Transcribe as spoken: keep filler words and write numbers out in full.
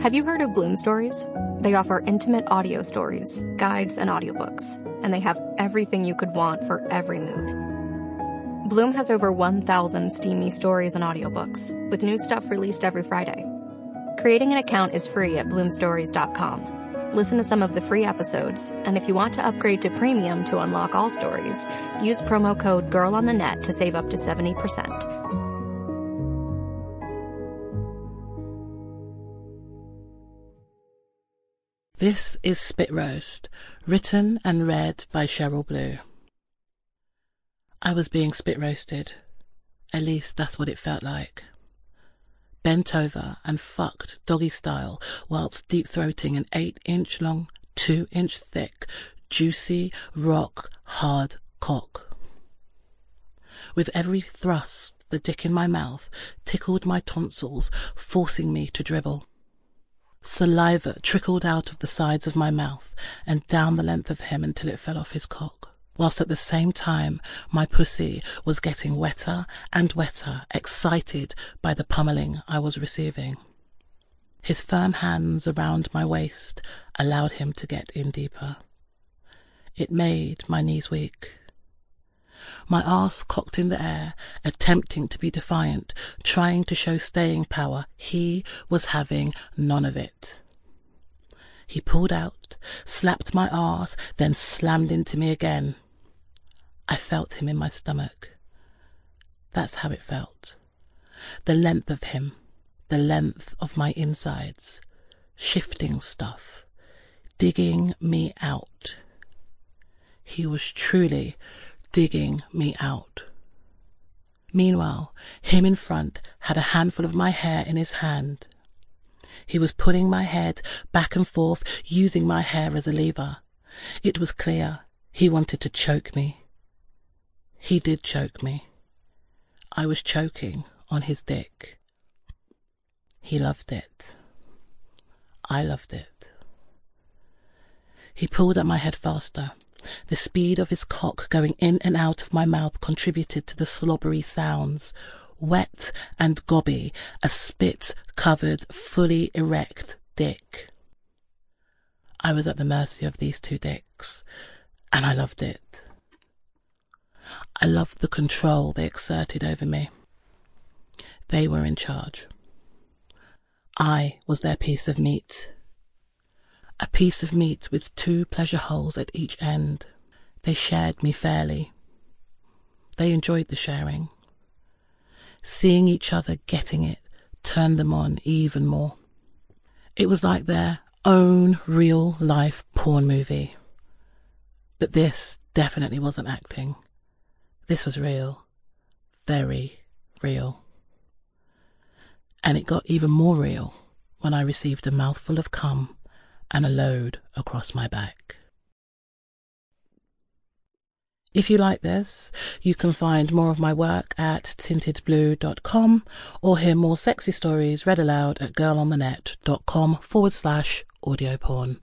Have you heard of Bloom Stories? They offer intimate audio stories, guides, and audiobooks, and they have everything you could want for every mood. Bloom has over one thousand steamy stories and audiobooks, with new stuff released every Friday. Creating an account is free at bloom stories dot com. Listen to some of the free episodes, and if you want to upgrade to premium to unlock all stories, use promo code GIRLONTHENET to save up to seventy percent. This is Spit Roast, written and read by Cheryl Blue. I was being spit roasted. At least that's what it felt like. Bent over and fucked doggy style whilst deep-throating an eight-inch long, two-inch thick, juicy, rock, hard cock. With every thrust, the dick in my mouth tickled my tonsils, forcing me to dribble. Saliva trickled out of the sides of my mouth and down the length of him until it fell off his cock, whilst at the same time my pussy was getting wetter and wetter, excited by the pummeling I was receiving. His firm hands around my waist allowed him to get in deeper. It made my knees weak. My arse cocked in the air, attempting to be defiant, trying to show staying power. He was having none of it. He pulled out, slapped my arse, then slammed into me again. I felt him in my stomach. That's how it felt. The length of him, the length of my insides, shifting stuff, digging me out. He was truly digging me out. Meanwhile, him in front had a handful of my hair in his hand. He was pulling my head back and forth, using my hair as a lever. It was clear he wanted to choke me. He did choke me. I was choking on his dick. He loved it. I loved it. He pulled at my head faster. The speed of his cock going in and out of my mouth contributed to the slobbery sounds. Wet and gobby, a spit-covered, fully erect dick. I was at the mercy of these two dicks, and I loved it. I loved the control they exerted over me. They were in charge. I was their piece of meat. A piece of meat with two pleasure holes at each end. They shared me fairly. They enjoyed the sharing. Seeing each other getting it turned them on even more. It was like their own real-life porn movie. But this definitely wasn't acting. This was real. Very real. And it got even more real when I received a mouthful of cum and a load across my back. If you like this, you can find more of my work at tinted blue dot com or hear more sexy stories read aloud at girlonthenet dot com forward slash audio porn.